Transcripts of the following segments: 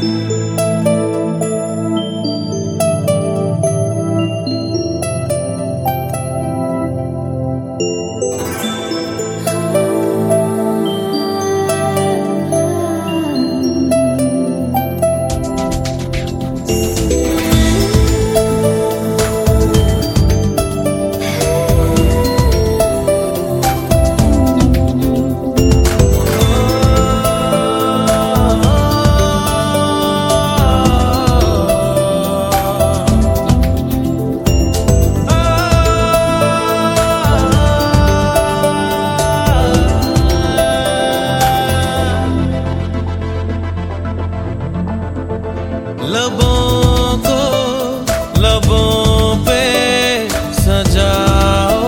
लबों को लबों पे सजाओ,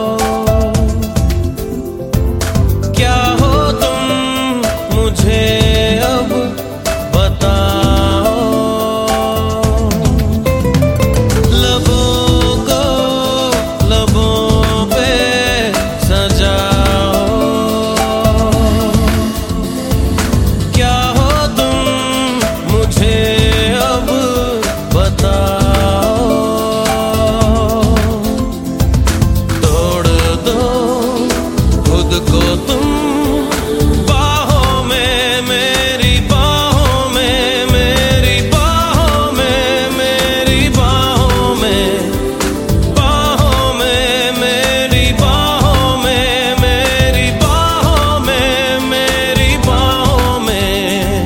क्या हो तुम मुझे अब बताओ। लबों को लबों पे सजाओ, क्या हो तुम मुझे को तुम बाहों में, मेरी बाहों में, मेरी बाहों में, मेरी बाहों में, बाहों में, मेरी बाहों में, मेरी बाहों में, मेरी बाहों में।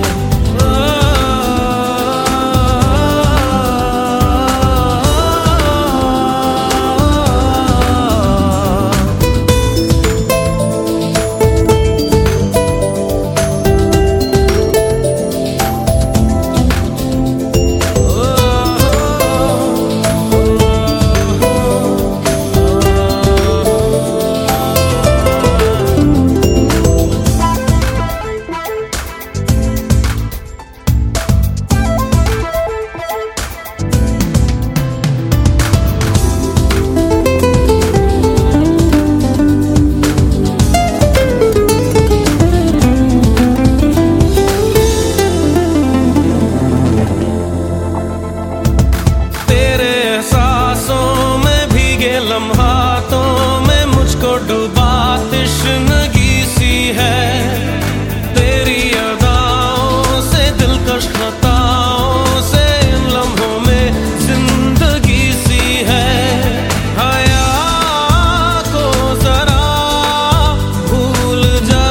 लम्हातों में मुझको डुबा तश्नगी सी है, तेरी अदाओं से दिलकश खताओं से इन लम्हों में जिंदगी सी है। हया को जरा भूल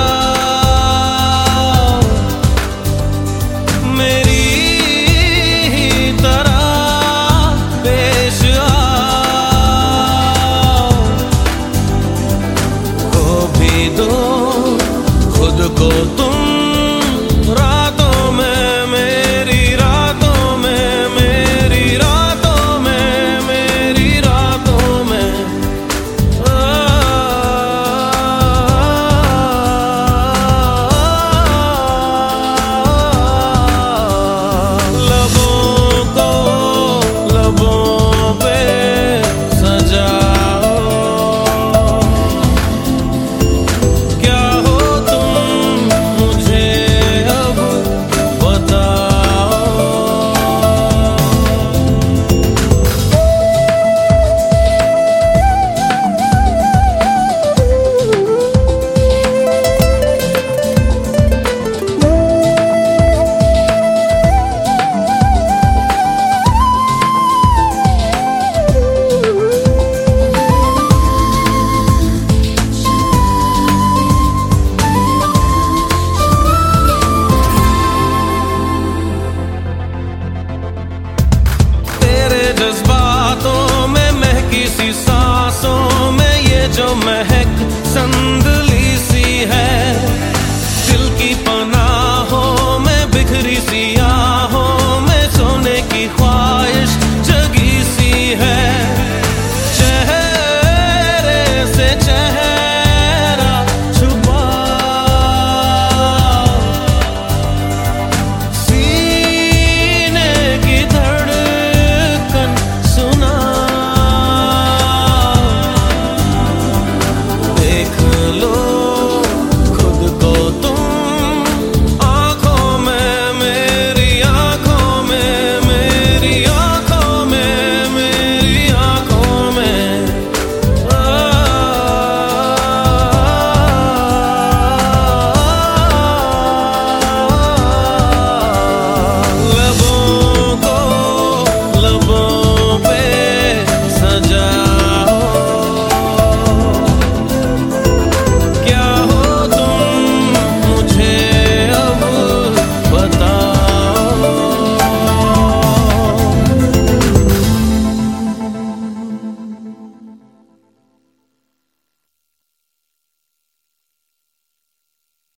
जाओ, मेरी ही तरह पेश दो खुद को तुम